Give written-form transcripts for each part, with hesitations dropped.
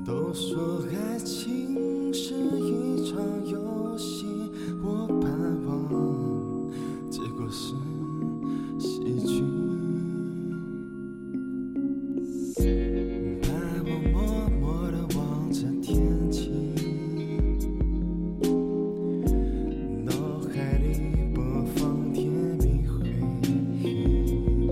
都说爱情是一场游戏，我盼望结果是喜剧。盼望默默地望着天气，脑海里播放甜蜜回忆。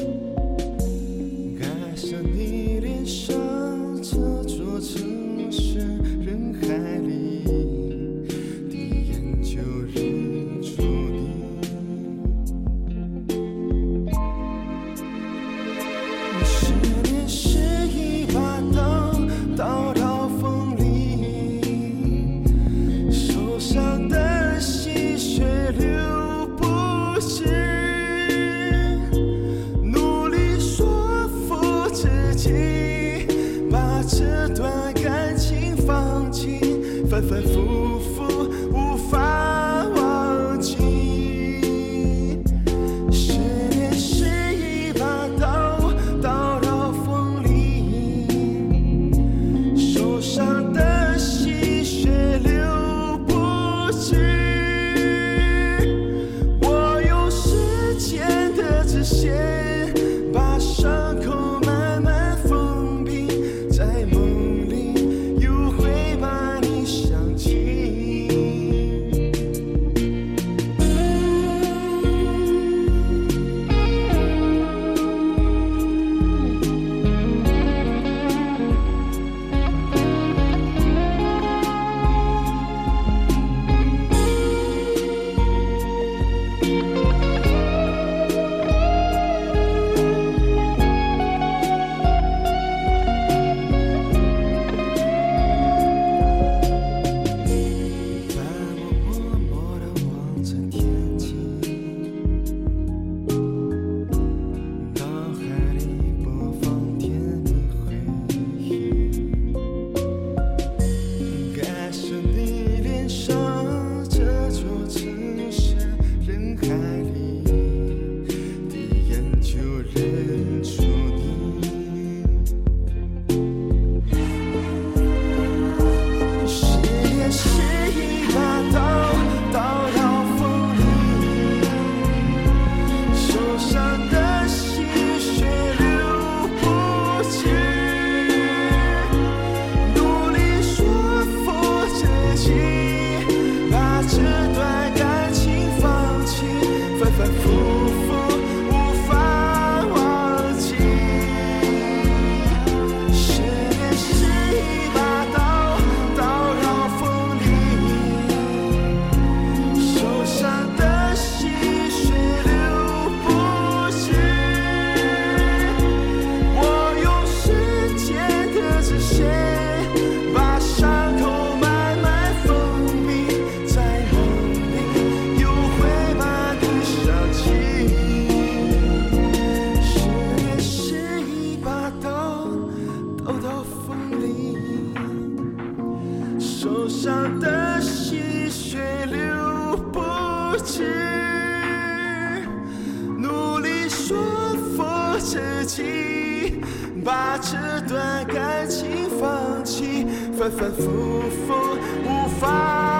爱上你脸上这座城市，人海里第一眼就认出你。思念是一把刀，刀到锋利，受伤的心血流不止，努力说服自己把这段感情放弃，反反复复无法忘记。思念是一把刀，刀到锋利，受伤的心血流不止，我用时间的直线把伤口慢慢封闭，在梦里又会把你想起。受伤的心血流不止，努力说服自己把这段感情放弃，反反复复无法